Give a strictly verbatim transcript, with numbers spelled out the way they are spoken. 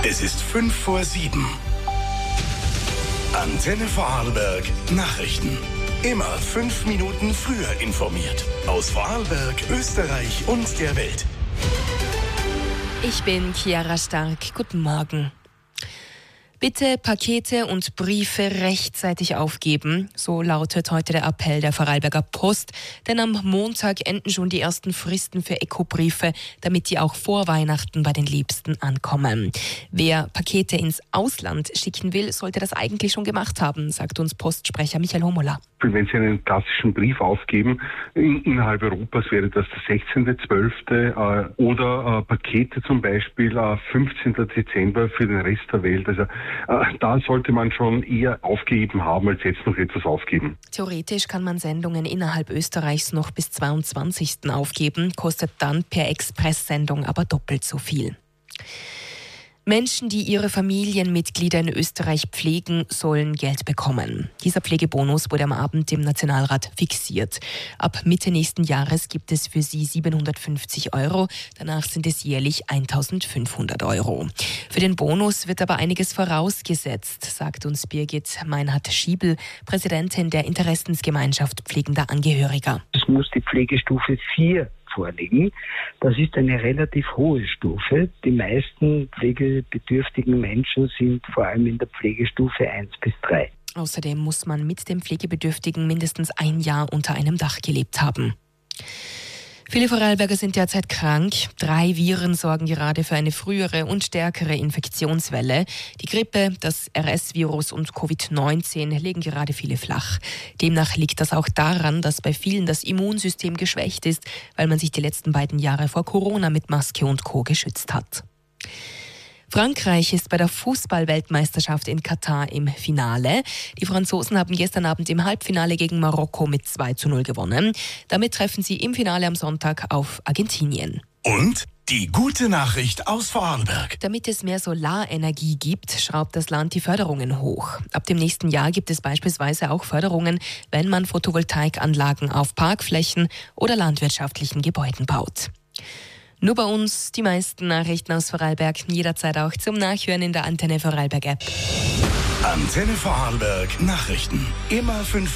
Es ist fünf vor sieben. Antenne Vorarlberg Nachrichten. Immer fünf Minuten früher informiert. Aus Vorarlberg, Österreich und der Welt. Ich bin Chiara Stark. Guten Morgen. Bitte Pakete und Briefe rechtzeitig aufgeben. So lautet heute der Appell der Vorarlberger Post. Denn am Montag enden schon die ersten Fristen für Eco-Briefe, damit die auch vor Weihnachten bei den Liebsten ankommen. Wer Pakete ins Ausland schicken will, sollte das eigentlich schon gemacht haben, sagt uns Postsprecher Michael Homola. Wenn Sie einen klassischen Brief aufgeben, in, innerhalb Europas wäre das der sechzehnten zwölften Äh, oder äh, Pakete zum Beispiel äh, fünfzehnten Dezember für den Rest der Welt. Also äh, da sollte man schon eher aufgegeben haben, als jetzt noch etwas aufgeben. Theoretisch kann man Sendungen innerhalb Österreichs noch bis zweiundzwanzigsten aufgeben, kostet dann per Expresssendung aber doppelt so viel. Menschen, die ihre Familienmitglieder in Österreich pflegen, sollen Geld bekommen. Dieser Pflegebonus wurde am Abend im Nationalrat fixiert. Ab Mitte nächsten Jahres gibt es für sie siebenhundertfünfzig Euro. Danach sind es jährlich eintausendfünfhundert Euro. Für den Bonus wird aber einiges vorausgesetzt, sagt uns Birgit Meinhardt-Schiebel, Präsidentin der Interessensgemeinschaft pflegender Angehöriger. Es muss die Pflegestufe vier vorliegen. Das ist eine relativ hohe Stufe. Die meisten pflegebedürftigen Menschen sind vor allem in der Pflegestufe eins bis drei. Außerdem muss man mit dem Pflegebedürftigen mindestens ein Jahr unter einem Dach gelebt haben. Viele Vorarlberger sind derzeit krank. Drei Viren sorgen gerade für eine frühere und stärkere Infektionswelle. Die Grippe, das R S-Virus und Covid neunzehn legen gerade viele flach. Demnach liegt das auch daran, dass bei vielen das Immunsystem geschwächt ist, weil man sich die letzten beiden Jahre vor Corona mit Maske und Co. geschützt hat. Frankreich ist bei der Fußball-Weltmeisterschaft in Katar im Finale. Die Franzosen haben gestern Abend im Halbfinale gegen Marokko mit zwei zu null gewonnen. Damit treffen sie im Finale am Sonntag auf Argentinien. Und die gute Nachricht aus Vorarlberg. Damit es mehr Solarenergie gibt, schraubt das Land die Förderungen hoch. Ab dem nächsten Jahr gibt es beispielsweise auch Förderungen, wenn man Photovoltaikanlagen auf Parkflächen oder landwirtschaftlichen Gebäuden baut. Nur bei uns die meisten Nachrichten aus Vorarlberg, jederzeit auch zum Nachhören in der Antenne Vorarlberg App. Antenne Vorarlberg Nachrichten. Immer fünf